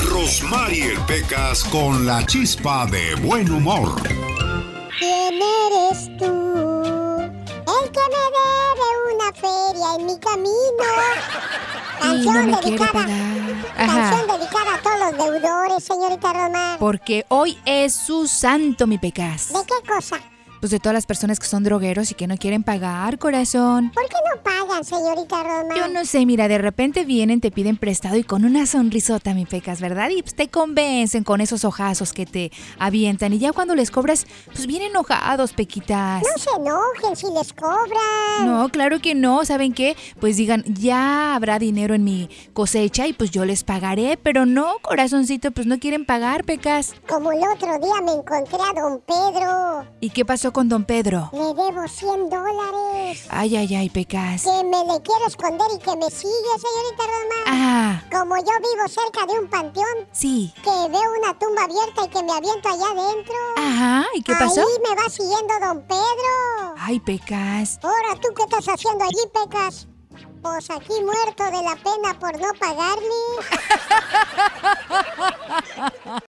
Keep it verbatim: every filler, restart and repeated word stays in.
Rosmarie Pecas con la chispa de buen humor. ¿Quién eres tú? El que me debe una feria en mi camino. Canción no me dedicada. quiere pagar. Ajá. Canción dedicada a todos los deudores, señorita Rosmar. Porque hoy es su santo, mi Pecas. ¿De qué cosa? Pues de todas las personas que son drogueros y que no quieren pagar, corazón. ¿Por qué no pagan, señorita Rosmar? Yo no sé, mira, de repente vienen, te piden prestado y con una sonrisota, mi Pecas, ¿verdad? Y pues te convencen con esos ojazos que te avientan. Y ya cuando les cobras, pues vienen enojados, Pequitas. No se enojen si les cobran. No, claro que no. ¿Saben qué? Pues digan, ya habrá dinero en mi cosecha y pues yo les pagaré. Pero no, corazoncito, pues no quieren pagar, Pecas. Como el otro día me encontré a don Pedro. ¿Y qué pasó con don Pedro? Le debo cien dólares. Ay, ay, ay, Pecas. Que me le quiero esconder y que me sigue, señorita Rosmar. Ah. Como yo vivo cerca de un panteón. Sí. Que veo una tumba abierta y que me aviento allá adentro. Ajá, ¿y qué pasó? Ahí me va siguiendo don Pedro. Ay, Pecas. Ahora, ¿tú qué estás haciendo allí, Pecas? Pues aquí muerto de la pena por no pagarle.